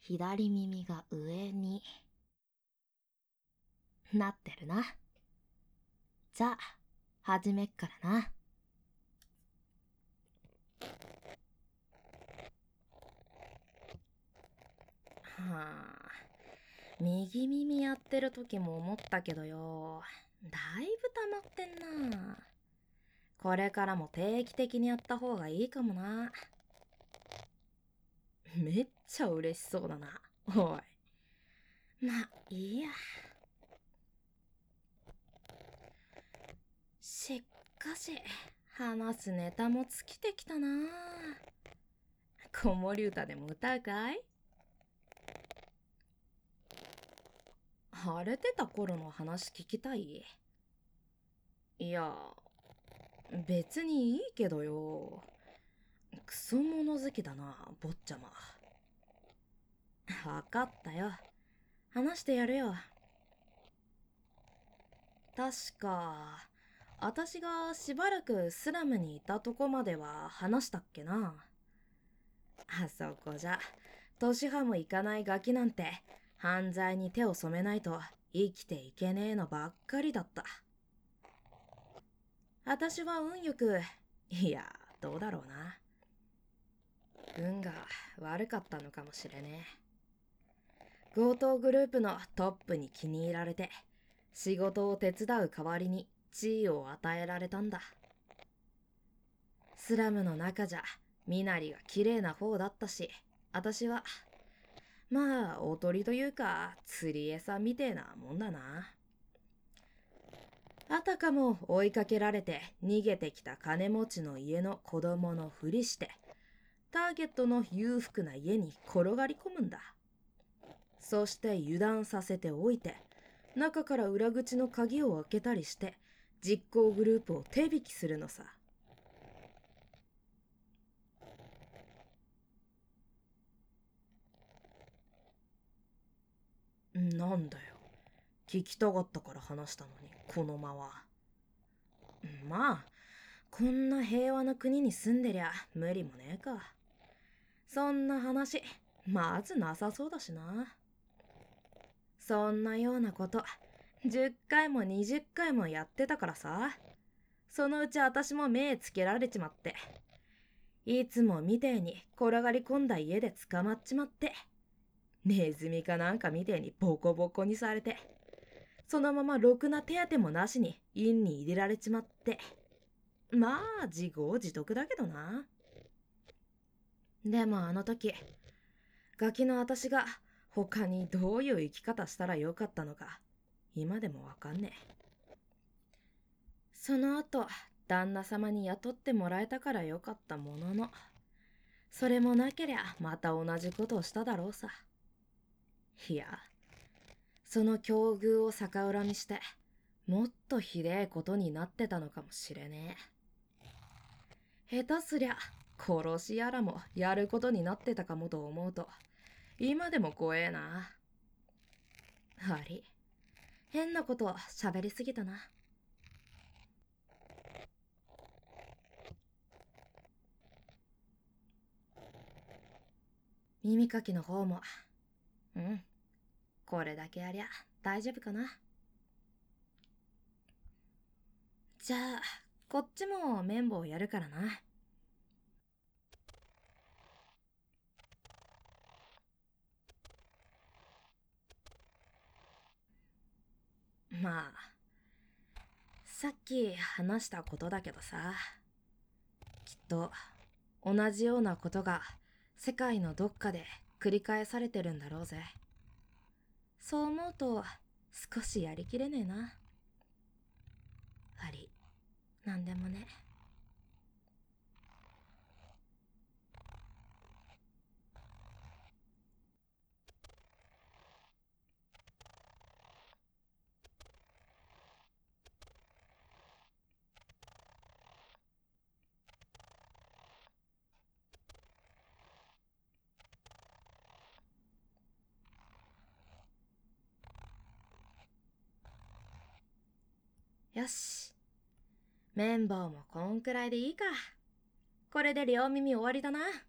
左耳が上になってるな。じゃあ、始めっからな。はあ、右耳やってる時も思ったけどよ、だいぶ溜まってんな。これからも定期的にやった方がいいかもな。めっちゃ嬉しそうだな。おい。まあ、いいや。しかし、話すネタも尽きてきたな。子守歌でも歌うかい？晴れてた頃の話聞きたい？いや、別にいいけどよ。クソ物好きだな、坊ちゃま。わかったよ。話してやるよ。確か、私がしばらくスラムにいたとこまでは話したっけな。あそこじゃ、年派もいかないガキなんて、犯罪に手を染めないと生きていけねえのばっかりだった。私は運よく、いや、どうだろうな。運が悪かったのかもしれねえ。強盗グループのトップに気に入られて、仕事を手伝う代わりに地位を与えられたんだ。スラムの中じゃ、身なりが綺麗な方だったし、私は、まあ、おとりというか、釣り餌みてえなもんだな。あたかも追いかけられて逃げてきた金持ちの家の子供のふりして、ターゲットの裕福な家に転がり込むんだ。そして油断させておいて、中から裏口の鍵を開けたりして、実行グループを手引きするのさ。なんだよ。聞きたかったから話したのに、このまま。まあ、こんな平和な国に住んでりゃ無理もねえか。そんな話、まずなさそうだしな。そんなようなこと、10回も20回もやってたからさ。そのうち私も目つけられちまって。いつもみてえに転がり込んだ家で捕まっちまって。ネズミかなんかみてえにボコボコにされて。そのままろくな手当てもなしに院に入れられちまって。まあ自業自得だけどな。でもあの時、ガキの私が他にどういう生き方したらよかったのか、今でもわかんねえ。その後、旦那様に雇ってもらえたからよかったものの、それもなけりゃまた同じことをしただろうさ。いや、その境遇を逆恨みして、もっとひでえことになってたのかもしれねえ。下手すりゃ、殺しやらもやることになってたかもと思うと、今でも怖えな。悪い。変なこと喋りすぎたな。耳かきの方も、これだけやりゃ大丈夫かな。じゃあ、こっちも綿棒やるからな。まあ、さっき話したことだけどさ、きっと同じようなことが世界のどっかで繰り返されてるんだろうぜ。そう思うと少しやりきれねえな。悪い、なんでもね。よし。綿棒もこんくらいでいいか。これで両耳終わりだな。